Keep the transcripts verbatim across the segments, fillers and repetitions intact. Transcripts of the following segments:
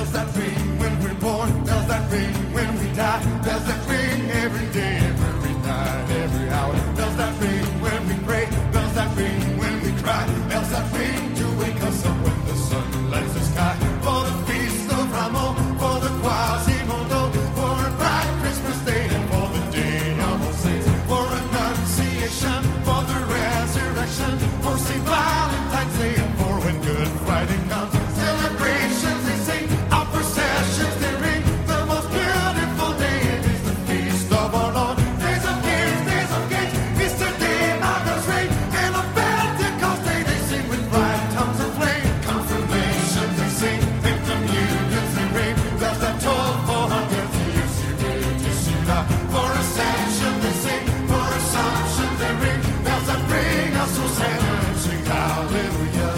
Bells that ring when we're born, bells that ring when we die, bells that ring every day, every night, every hour. Bells that ring when we pray, bells that ring when we cry, bells that ring to wake us up when the sun lights the sky. For the feast of Ramon, for the Quasimodo, for a bright Christmas day, and for the day of all saints, for Annunciation, for the resurrection, for Saint Valentine's Day, and for when Good Friday comes. Celebrations they sing, our processions they ring. The most beautiful day, it is the feast of our Lord. Days of years, days of gates, Easter Day, Mother's Day, and on Pentecost Day they sing with bright tongues of flame. Confirmations they sing, and communions they ring. Bells that toll for hundreds, you see, you see that. For ascension they sing, for assumption they ring. Bells that bring us Hosanna and sing hallelujah.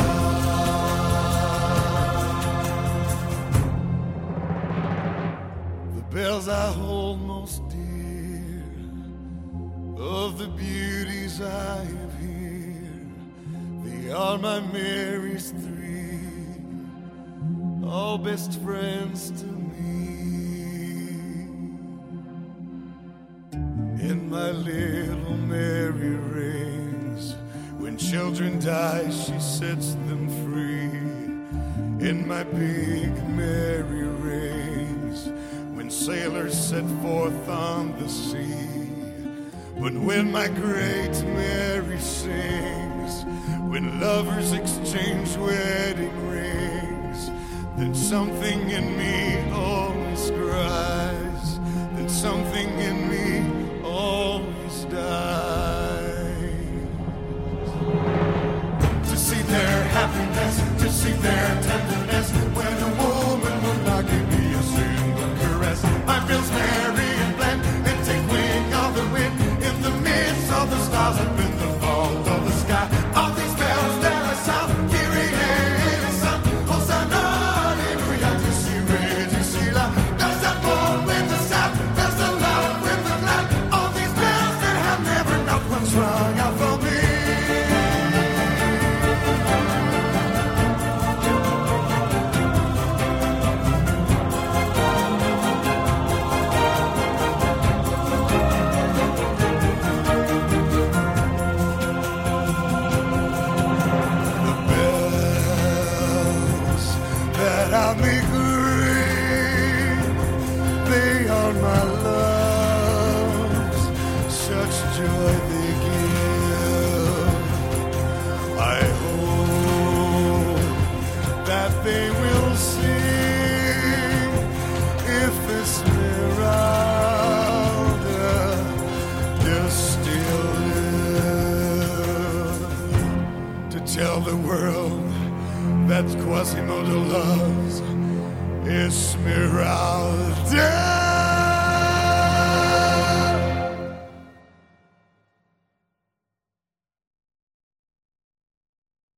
Bells I hold most dear, of the beauties I have here, they are my Mary's three, all best friends to me. In my little Mary reigns, when children die she sets them free. In my big Mary reigns, when sailors set forth on the sea. But when my great Mary sings, when lovers exchange wedding rings, then something in me always cries, then something in me always dies. To see their happiness, to see their tenderness, when a woman will not give me a single caress. My bills merry and blend and take wing of the wind in the midst of the stars up in the vault of the sky. All these bells that I sound, Kyrie eleison, Hosanna, hallelujah, to see red, to see la. Bells that born with the south, bells that loud with the glad. All these bells that have never not once rung out for me. Tell the world that Quasimodo loves Esmeralda.